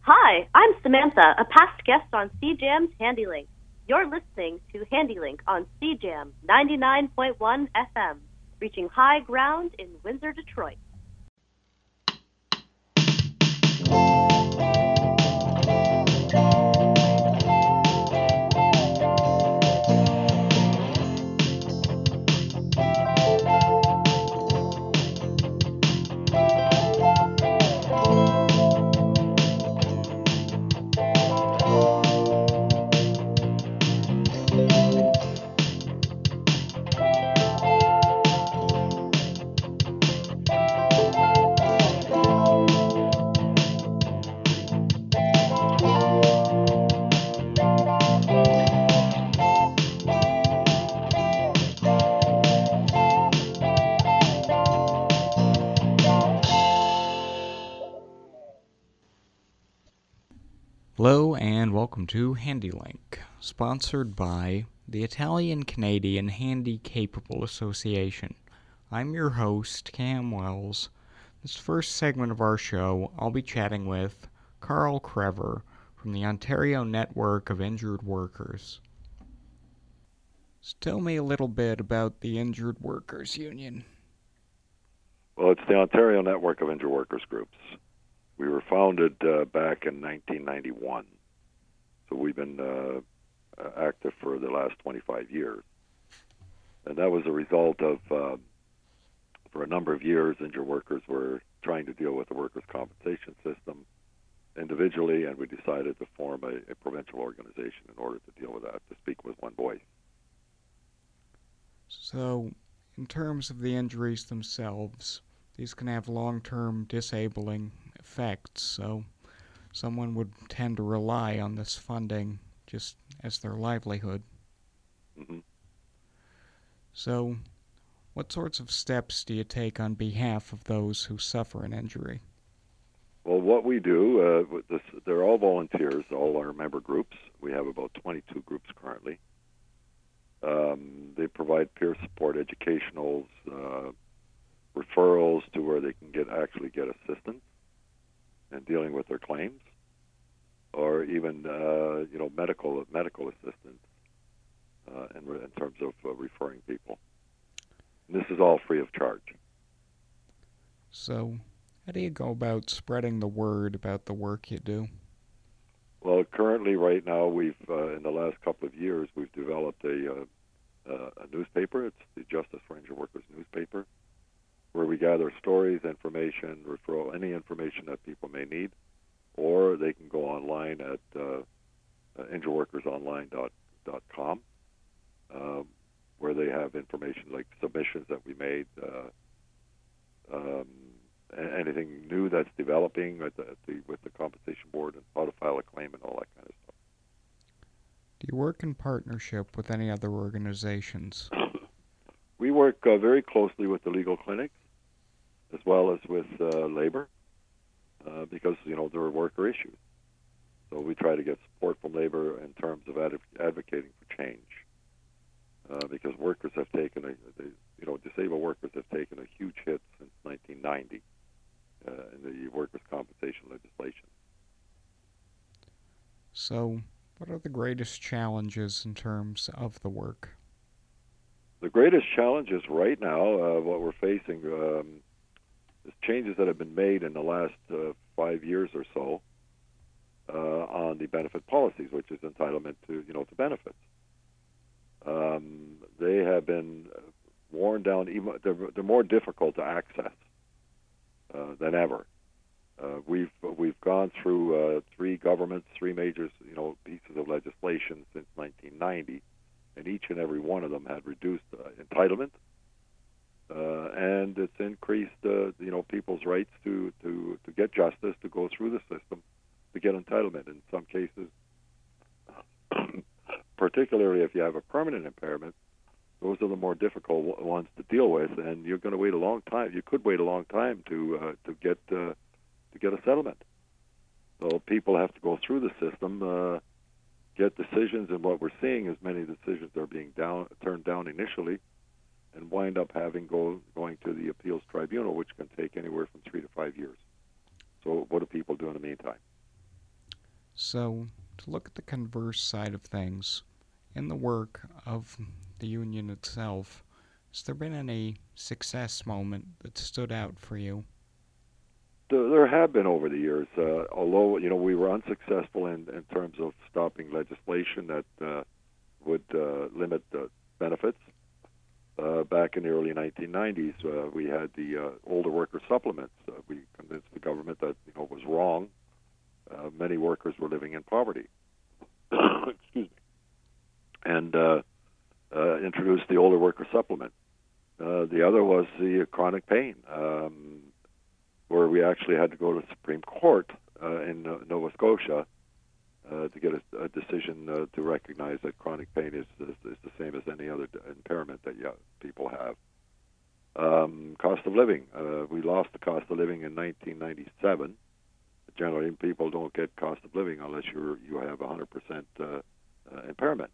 Hi, I'm Samantha, a past guest on CJAM's HandyLink. You're listening to HandyLink on CJAM 99.1 FM, reaching high ground in Windsor, Detroit. Hello and welcome to HandyLink, sponsored by the Italian-Canadian Handy-Capable Association. I'm your host, Cam Wells. This first segment of our show, I'll be chatting with Carl Crever from the Ontario Network of Injured Workers. So tell me a little bit about the Injured Workers Union. Well, it's the Ontario Network of Injured Workers Groups. We were founded back in 1991, so we've been active for the last 25 years. And that was a result of, for a number of years, injured workers were trying to deal with the workers' compensation system individually, and we decided to form a provincial organization in order to deal with that, to speak with one voice. So, in terms of the injuries themselves, these can have long-term disabling effects, so someone would tend to rely on this funding just as their livelihood. Mm-hmm. So, what sorts of steps do you take on behalf of those who suffer an injury? Well, what we do, they're all volunteers, all our member groups. We have about 22 groups currently. They provide peer support, educationals, referrals to where they can actually get assistance in dealing with their claims, or even medical assistance in terms of referring people. And this is all free of charge. So, how do you go about spreading the word about the work you do? Well, currently, right now, we've in the last couple of years, we've developed a newspaper. It's the Justice for Injured Workers newspaper, where we gather stories, information, referral, any information that people may need, or they can go online at injuredworkersonline.com, where they have information like submissions that we made, anything new that's developing with the Compensation Board, and how to file a claim and all that kind of stuff. Do you work in partnership with any other organizations? We work very closely with the legal clinics, as well as with labor, because there are worker issues. So we try to get support from labor in terms of advocating for change, because workers have taken disabled workers have taken a huge hit since 1990 in the workers' compensation legislation. So, what are the greatest challenges in terms of the work? The greatest challenges right now, what we're facing, is changes that have been made in the last 5 years or so on the benefit policies, which is entitlement to benefits. They have been worn down. They're more difficult to access than ever. We've gone through three major pieces of legislation since 1990, and each and every one of them had reduced entitlement, and it's increased people's rights to get justice, to go through the system, to get entitlement. In some cases, particularly if you have a permanent impairment, those are the more difficult ones to deal with, and you're going to wait a long time. You could wait a long time to get a settlement. So people have to go through the system, get decisions, and what we're seeing is many decisions are being turned down initially, and wind up going to the appeals tribunal, which can take anywhere from 3 to 5 years. So what do people do in the meantime? So, to look at the converse side of things, in the work of the union itself, has there been any success moment that stood out for you? There have been over the years, although we were unsuccessful in terms of stopping legislation that would limit the benefits. Back in the early 1990s, we had the older worker supplements. We convinced the government that it was wrong. Many workers were living in poverty. Excuse me. And introduced the older worker supplement. The other was the chronic pain, where we actually had to go to the Supreme Court in Nova Scotia to get a decision to recognize that chronic pain is the same as any other impairment that people have. Cost of living. We lost the cost of living in 1997. Generally, people don't get cost of living unless you have 100% impairment.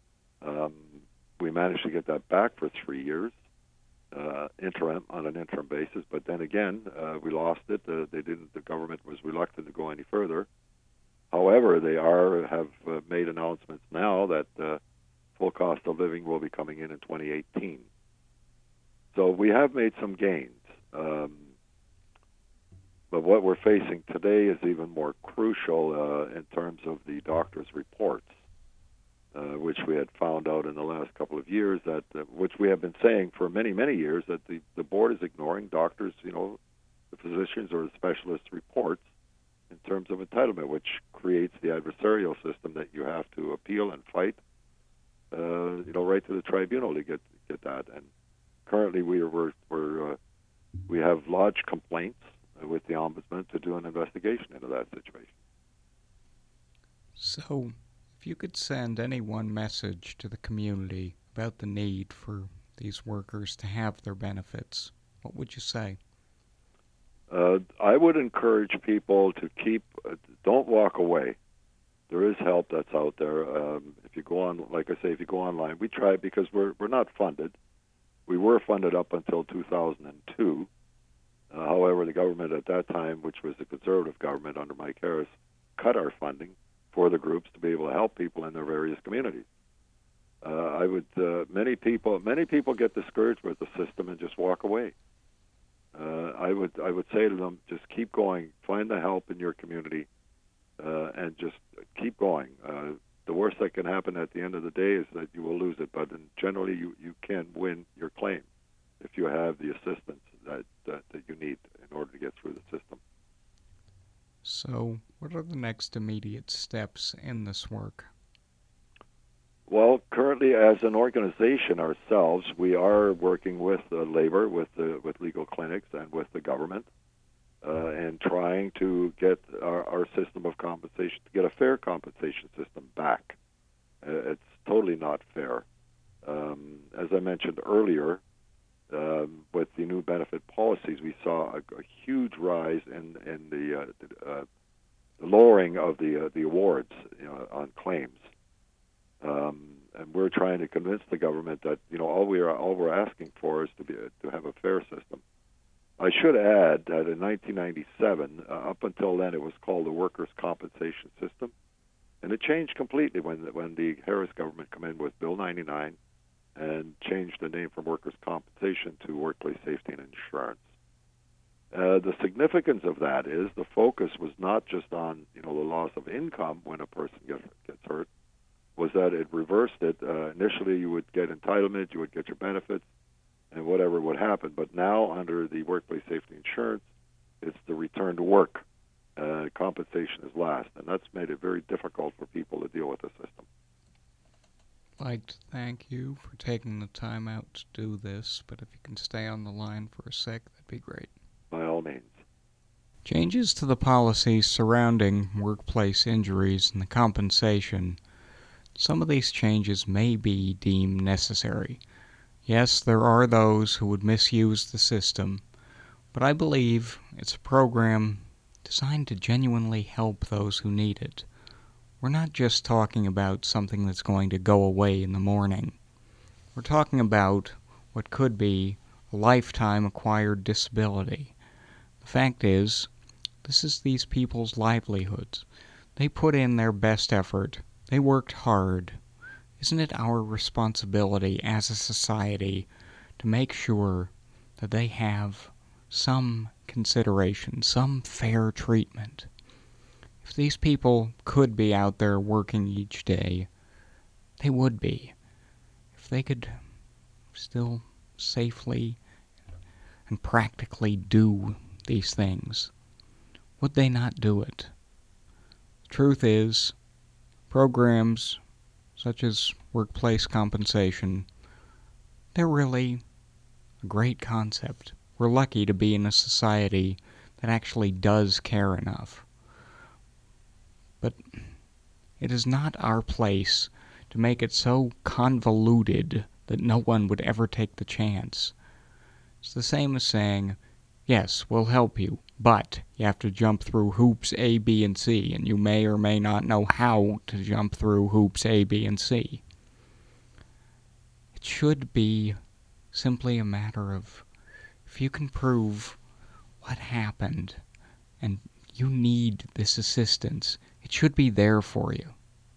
We managed to get that back for 3 years, on an interim basis. But then again, we lost it. The government was reluctant to go any further. However, they have made announcements now that full cost of living will be coming in 2018. So we have made some gains. But what we're facing today is even more crucial in terms of the doctor's reports, which we had found out in the last couple of years, which we have been saying for many, many years, that the board is ignoring doctors, the physicians or the specialists' reports in terms of entitlement, which creates the adversarial system that you have to appeal and fight, right to the tribunal to get that. And currently we have lodged complaints with the Ombudsman to do an investigation into that situation. So, if you could send any one message to the community about the need for these workers to have their benefits, what would you say? I would encourage people to don't walk away. There is help that's out there. If you go on, like I say, if you go online, we try because we're not funded. We were funded up until 2002. However, the government at that time, which was the conservative government under Mike Harris, cut our funding for the groups to be able to help people in their various communities. Many people get discouraged with the system and just walk away. I would say to them, just keep going, find the help in your community, and just keep going. The worst that can happen at the end of the day is that you will lose it, but generally you can win your claim if you have the assistance that you need in order to get through the system. So, what are the next immediate steps in this work? Well, currently, as an organization ourselves, we are working with labor, with legal clinics, and with the government, and trying to get our system of compensation, to get a fair compensation system back. It's totally not fair. As I mentioned earlier, with the new benefit policies, we saw a huge rise in the lowering of the awards on claims. And we're trying to convince the government that all we're asking for is to have a fair system. I should add that in 1997, up until then, it was called the Workers' Compensation System, and it changed completely when the Harris government came in with Bill 99 and changed the name from Workers' Compensation to Workplace Safety and Insurance. The significance of that is the focus was not just on the loss of income when a person gets hurt, was that it reversed it. Initially, you would get entitlement, you would get your benefits, and whatever would happen. But now, under the Workplace Safety Insurance, it's the return to work. Compensation is last, and that's made it very difficult for people to deal with the system. I'd like to thank you for taking the time out to do this, but if you can stay on the line for a sec, that'd be great. By all means. Changes to the policies surrounding workplace injuries and the compensation. Some of these changes may be deemed necessary. Yes, there are those who would misuse the system, but I believe it's a program designed to genuinely help those who need it. We're not just talking about something that's going to go away in the morning. We're talking about what could be a lifetime acquired disability. The fact is, this is these people's livelihoods. They put in their best effort. They worked hard. Isn't it our responsibility as a society to make sure that they have some consideration, some fair treatment? If these people could be out there working each day, they would be. If they could still safely and practically do these things, would they not do it? The truth is, programs such as workplace compensation, they're really a great concept. We're lucky to be in a society that actually does care enough. But it is not our place to make it so convoluted that no one would ever take the chance. It's the same as saying, yes, we'll help you, but you have to jump through hoops A, B, and C, and you may or may not know how to jump through hoops A, B, and C. It should be simply a matter of, if you can prove what happened and you need this assistance, it should be there for you.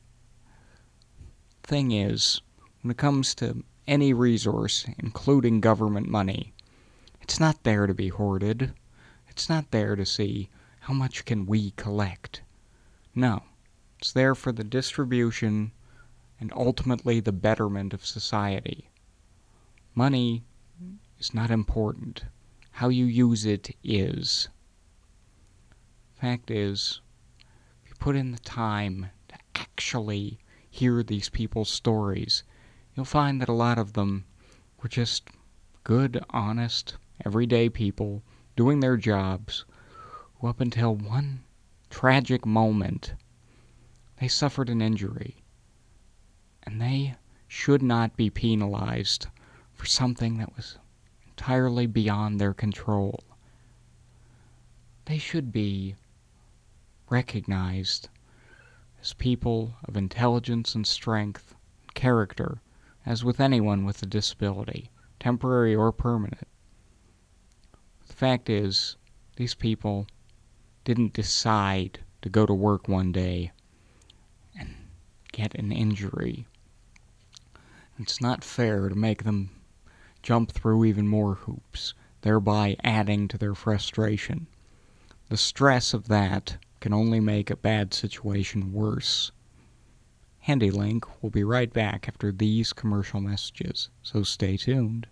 Thing is, when it comes to any resource, including government money, it's not there to be hoarded. It's not there to see how much can we collect. No, it's there for the distribution and ultimately the betterment of society. Money is not important. How you use it is. Fact is, if you put in the time to actually hear these people's stories, you'll find that a lot of them were just good, honest, everyday people doing their jobs who, up until one tragic moment, they suffered an injury. And they should not be penalized for something that was entirely beyond their control. They should be recognized as people of intelligence and strength and character, as with anyone with a disability, temporary or permanent. The fact is, these people didn't decide to go to work one day and get an injury. It's not fair to make them jump through even more hoops, thereby adding to their frustration. The stress of that can only make a bad situation worse. HandyLink will be right back after these commercial messages, so stay tuned.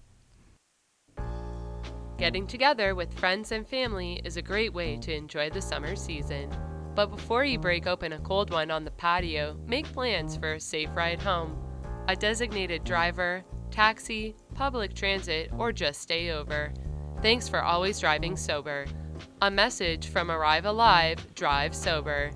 Getting together with friends and family is a great way to enjoy the summer season. But before you break open a cold one on the patio, make plans for a safe ride home. A designated driver, taxi, public transit, or just stay over. Thanks for always driving sober. A message from Arrive Alive, Drive Sober.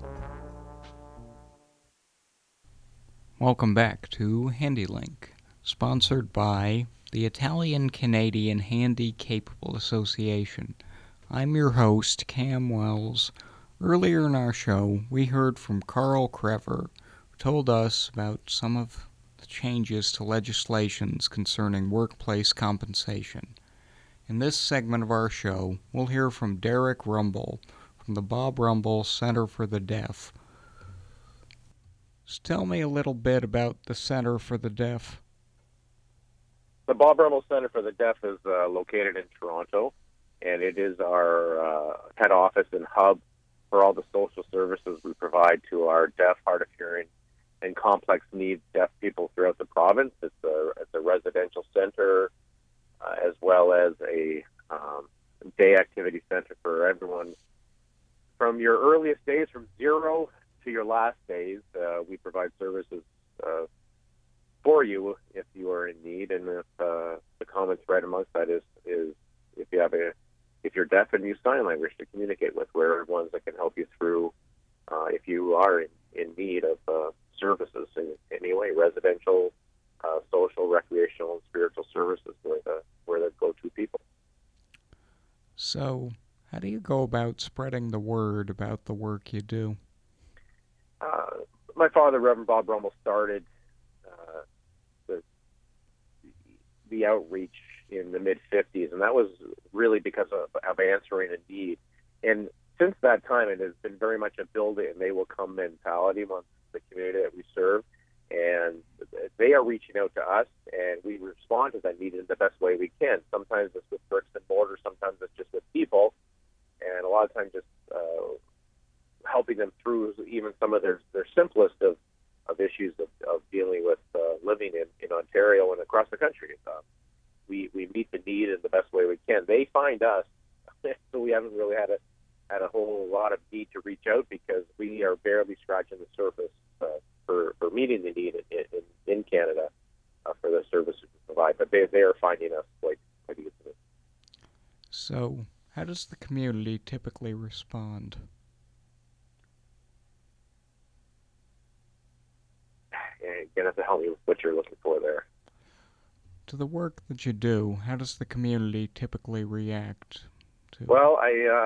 Welcome back to HandyLink, sponsored by the Italian-Canadian Handy-Capable Association. I'm your host, Cam Wells. Earlier in our show, we heard from Carl Crever, who told us about some of the changes to legislations concerning workplace compensation. In this segment of our show, we'll hear from Derek Rumble from the Bob Rumble Center for the Deaf. So tell me a little bit about the Center for the Deaf. The Bob Rumble Center for the Deaf is located in Toronto, and it is our head office and hub for all the social services we provide to our deaf, hard of hearing, and complex needs deaf people throughout the province. It's a residential center, as well as a day activity center for everyone. From your earliest days, from 0 to your last days, we provide services for you if you are in need. And if the common thread amongst that is if you're deaf and use sign language to communicate with, we're ones that can help you through if you are in need of services in any way, residential, social, recreational, and spiritual services. We're the go-to people. So, how do you go about spreading the word about the work you do? My father, Reverend Bob Rummel, started the outreach in the mid-'50s, and that was really because of answering a need. And since that time, it has been very much a build it and they will come mentality amongst the community that we serve. And they are reaching out to us, and we respond to that need in the best way we can. Sometimes it's with bricks and mortar, sometimes it's just with people, and a lot of times just helping them through even some of their simplest of issues of dealing with living in Ontario and across the country. We meet the need in the best way we can. They find us, so we haven't really had a whole lot of need to reach out because we are barely scratching the surface for meeting the need in Canada for the services we provide. But they are finding us quite easily. So, how does the community typically respond? And you're going to have to help me with what you're looking for there. To the work that you do, how does the community typically react to? Well,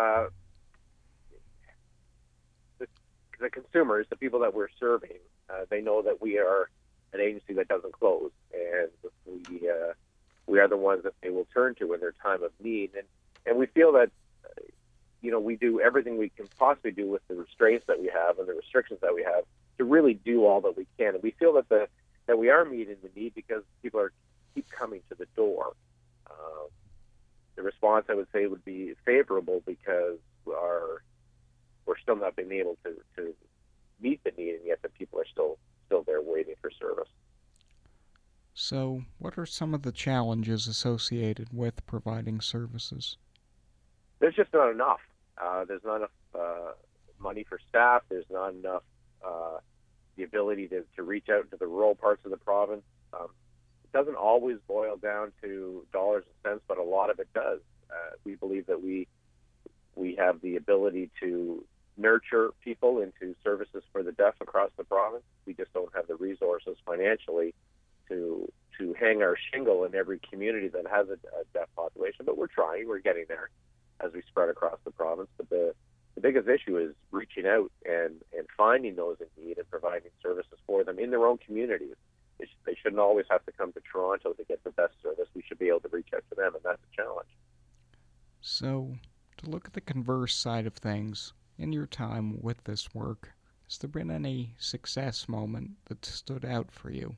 the consumers, the people that we're serving, they know that we are an agency that doesn't close, and we are the ones that they will turn to in their time of need. And we feel that we do everything we can possibly do with the restraints that we have and the restrictions that we have to really do all that we can. And we feel that we are meeting the need because people keep coming to the door. The response, I would say, would be favorable because we're still not being able to meet the need, and yet the people are still there waiting for service. So, what are some of the challenges associated with providing services? There's just not enough. There's not enough money for staff. There's not enough the ability to reach out into the rural parts of the province. It doesn't always boil down to dollars and cents, but a lot of it does. We believe that we have the ability to nurture people into services for the deaf across the province. We just don't have the resources financially to hang our shingle in every community that has a deaf population. But we're trying. We're getting there as we spread across the province. But the biggest issue is reaching out and finding those in need and providing services for them in their own communities. They shouldn't always have to come to Toronto to get the best service. We should be able to reach out to them, and that's a challenge. So, to look at the converse side of things, in your time with this work, has there been any success moment that stood out for you?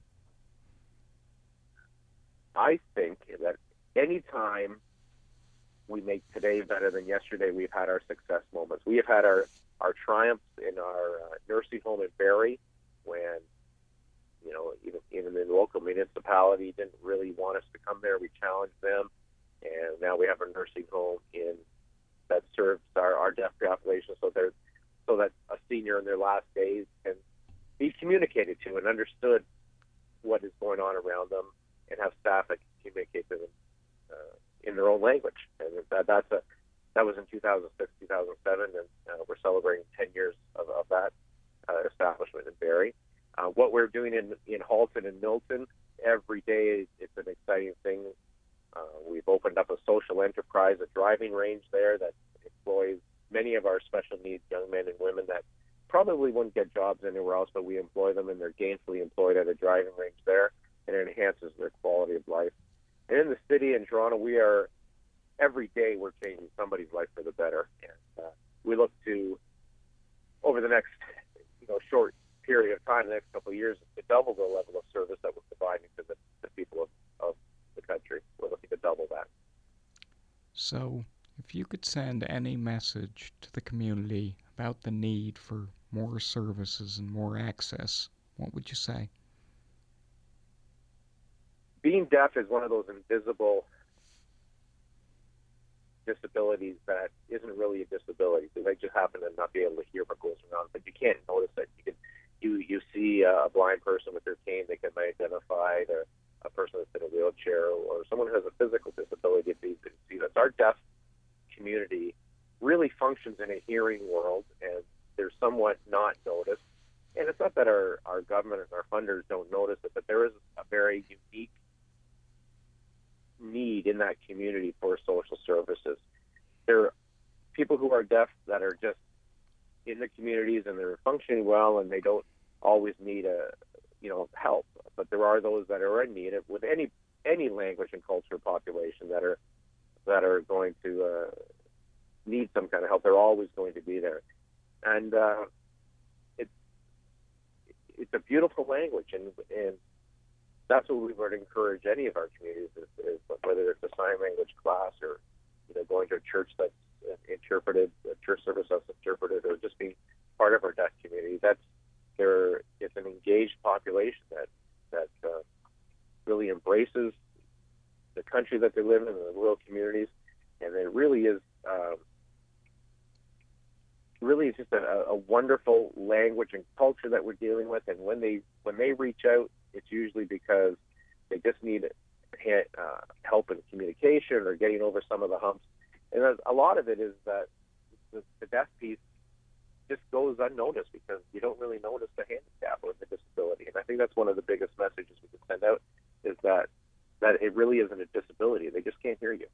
I think that any time we make today better than yesterday, we've had our success moments. We have had our triumphs in our nursing home in Barrie when, even the local municipality didn't really want us to come there. We challenged them, and now we have a nursing home that serves our deaf population so that a senior in their last days can be communicated to and understood what is going on around them and have staff that can communicate to them in their own language. And that was in 2006, 2007, and we're celebrating 10 years of that establishment in Barrie. What we're doing in Halton and Milton, every day it's an exciting thing. We've opened up a social enterprise, a driving range there that employs many of our special needs young men and women that probably wouldn't get jobs anywhere else, but we employ them and they're gainfully employed at a driving range there, and it enhances their quality of life. And in the city in Toronto, every day we're changing somebody's life for the better. And we look to, over the next short period of time, the next couple of years, to double the level of service that we're providing to the people of the country. We're looking to double that. So, if you could send any message to the community about the need for more services and more access, what would you say? Being deaf is one of those invisible disabilities that isn't really a disability. So they just happen to not be able to hear what goes around, but you can't notice it. You see a blind person with their cane, they can identify a person that's in a wheelchair or someone who has a physical disability. If they see that, our deaf community really functions in a hearing world, and they're somewhat not noticed. And it's not that our government and our funders don't notice it, but there is a very unique need in that community for social services. There are people who are deaf that are just in the communities and they're functioning well and they don't always need help. But there are those that are in need with any language and culture population that are going to need some kind of help, they're always going to be there. And it's a beautiful language, and that's what we would encourage any of our communities is whether it's a sign language class or going to a church that's interpreted, a church service that's interpreted, or just being part of our deaf community. It's an engaged population that really embraces the country that they live in, the rural communities, and it really is just a wonderful language and culture that we're dealing with. And when they reach out, it's usually because they just need help in communication or getting over some of the humps. And a lot of it is that the deaf piece just goes unnoticed because you don't really notice the handicap or the disability. And I think that's one of the biggest messages we can send out is that it really isn't a disability. They just can't hear you.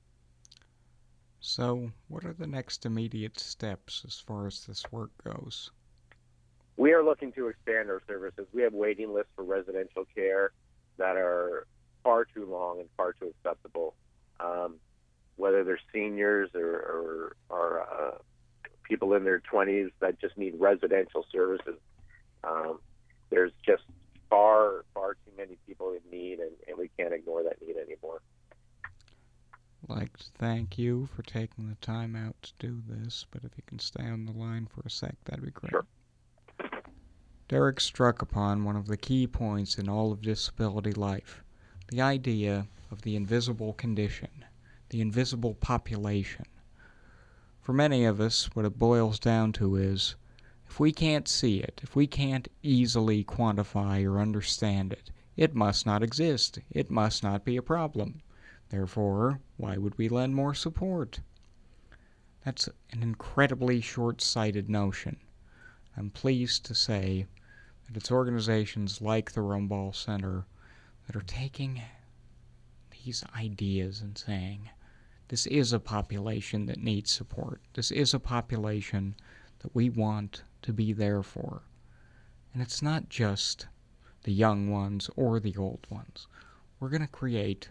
So what are the next immediate steps as far as this work goes? We are looking to expand our services. We have waiting lists for residential care that are far too long and far too accessible. Whether they're seniors or people in their 20s that just need residential services. There's just far too many people in need, and we can't ignore that need anymore. I'd like to thank you for taking the time out to do this, but if you can stay on the line for a sec, that'd be great. Sure. Derek struck upon one of the key points in all of disability life, the idea of the invisible condition, the invisible population. For many of us, what it boils down to is, if we can't see it, if we can't easily quantify or understand it, it must not exist. It must not be a problem. Therefore, why would we lend more support? That's an incredibly short-sighted notion. I'm pleased to say that it's organizations like the Rumball Center that are taking these ideas and saying, this is a population that needs support. This is a population that we want to be there for. And it's not just the young ones or the old ones. We're going to create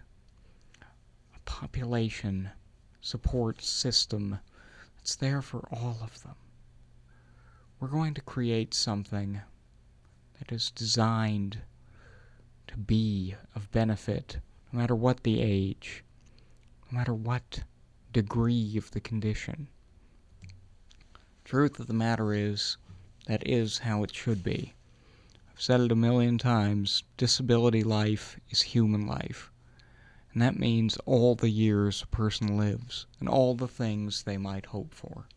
a population support system that's there for all of them. We're going to create something that is designed to be of benefit, no matter what the age, no matter what degree of the condition. Truth of the matter is, that is how it should be. I've said it a million times, disability life is human life. And that means all the years a person lives, and all the things they might hope for.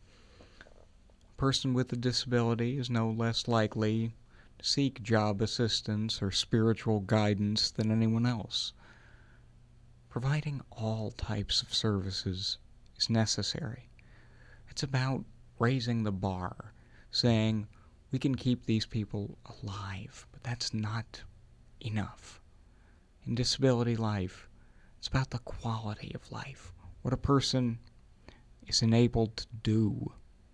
A person with a disability is no less likely to seek job assistance or spiritual guidance than anyone else. Providing all types of services is necessary. It's about raising the bar, saying we can keep these people alive, but that's not enough. In disability life, it's about the quality of life, what a person is enabled to do.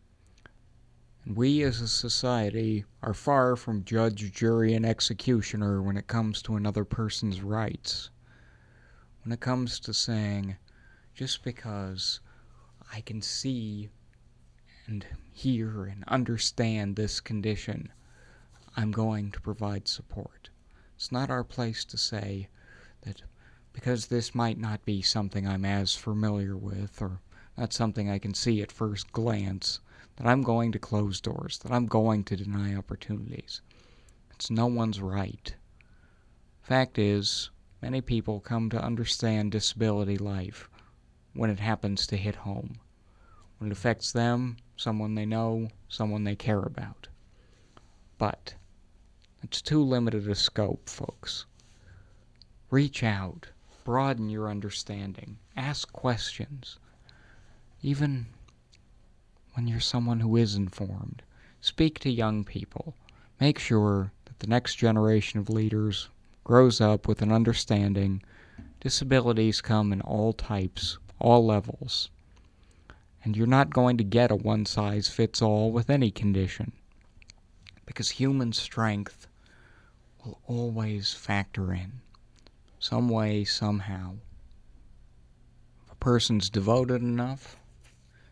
And we as a society are far from judge, jury, and executioner when it comes to another person's rights. When it comes to saying, just because I can see and hear and understand this condition, I'm going to provide support. It's not our place to say that because this might not be something I'm as familiar with, or not something I can see at first glance, that I'm going to close doors, that I'm going to deny opportunities. It's no one's right. Fact is, many people come to understand disability life when it happens to hit home, when it affects them, someone they know, someone they care about. But it's too limited a scope, folks. Reach out, broaden your understanding, ask questions. Even when you're someone who is informed, speak to young people. Make sure that the next generation of leaders grows up with an understanding disabilities come in all types, all levels. And you're not going to get a one-size-fits-all with any condition, because human strength will always factor in, some way, somehow. If a person's devoted enough, and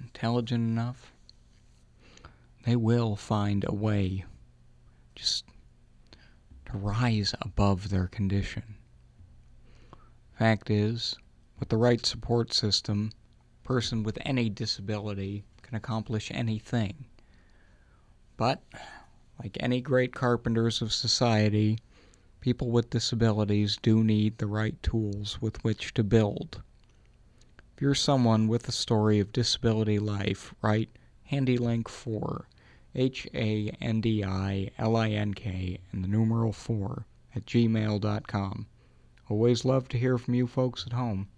intelligent enough, they will find a way just to rise above their condition. Fact is, with the right support system, a person with any disability can accomplish anything. But, like any great carpenters of society, people with disabilities do need the right tools with which to build. If you're someone with a story of disability life, write HandyLink 4, HANDILINK, and the numeral 4 at gmail.com. Always love to hear from you folks at home.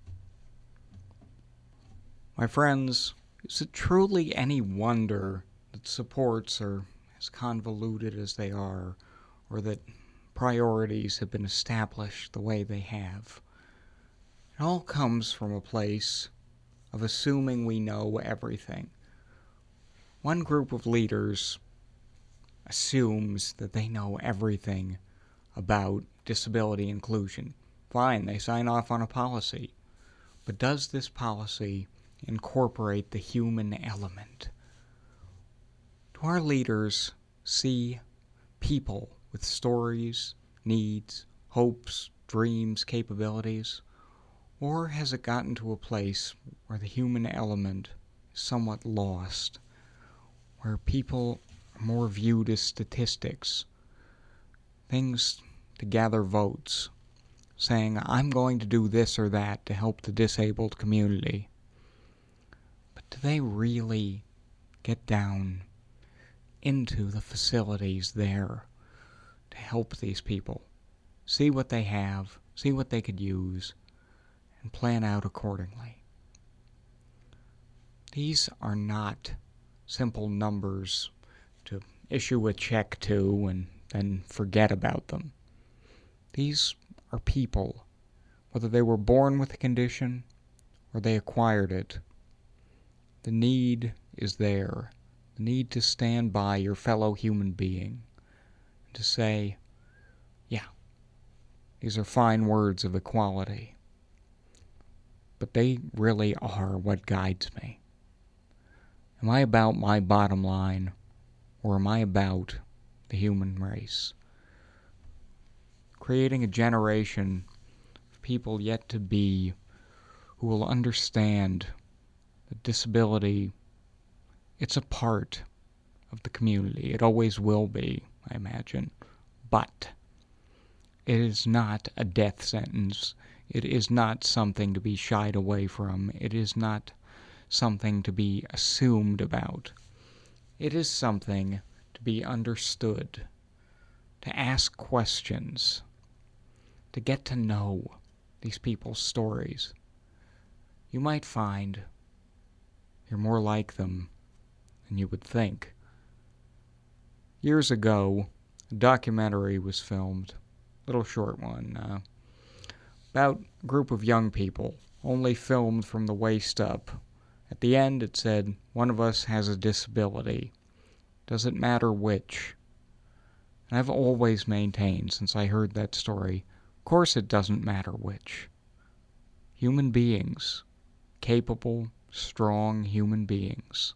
My friends, is it truly any wonder that supports are as convoluted as they are, or that priorities have been established the way they have? It all comes from a place of assuming we know everything. One group of leaders assumes that they know everything about disability inclusion. Fine, they sign off on a policy. But does this policy incorporate the human element? Do our leaders see people with stories, needs, hopes, dreams, capabilities? Or has it gotten to a place where the human element is somewhat lost, where people are more viewed as statistics, things to gather votes, saying, I'm going to do this or that to help the disabled community? But do they really get down into the facilities there to help these people, see what they have, see what they could use, and plan out accordingly? These are not simple numbers to issue a check to and then forget about them. These are people, whether they were born with a condition or they acquired it. The need is there. The need to stand by your fellow human being and to say, yeah, these are fine words of equality, but they really are what guides me. Am I about my bottom line, or am I about the human race? Creating a generation of people yet to be who will understand that disability, it's a part of the community. It always will be, I imagine. But it is not a death sentence. It is not something to be shied away from. It is not something to be assumed about. It is something to be understood, to ask questions, to get to know these people's stories. You might find you're more like them than you would think. Years ago, a documentary was filmed, a little short one, about a group of young people, only filmed from the waist up. At the end it said, one of us has a disability. Doesn't matter which. And I've always maintained, since I heard that story, of course it doesn't matter which. Human beings, capable, strong human beings.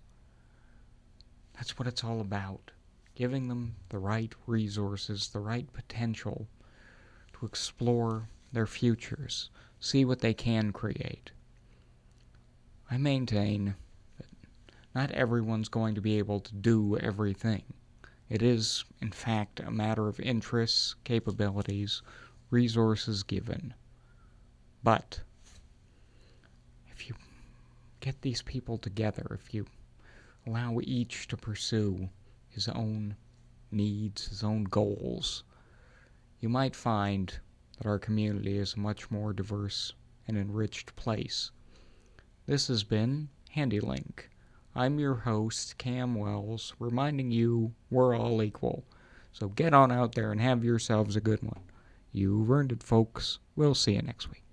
That's what it's all about. Giving them the right resources, the right potential to explore their futures, see what they can create. I maintain that not everyone's going to be able to do everything. It is, in fact, a matter of interests, capabilities, resources given. But if you get these people together, if you allow each to pursue his own needs, his own goals, you might find that our community is a much more diverse and enriched place. This has been HandyLink. I'm your host, Cam Wells, reminding you we're all equal. So get on out there and have yourselves a good one. You've earned it, folks. We'll see you next week.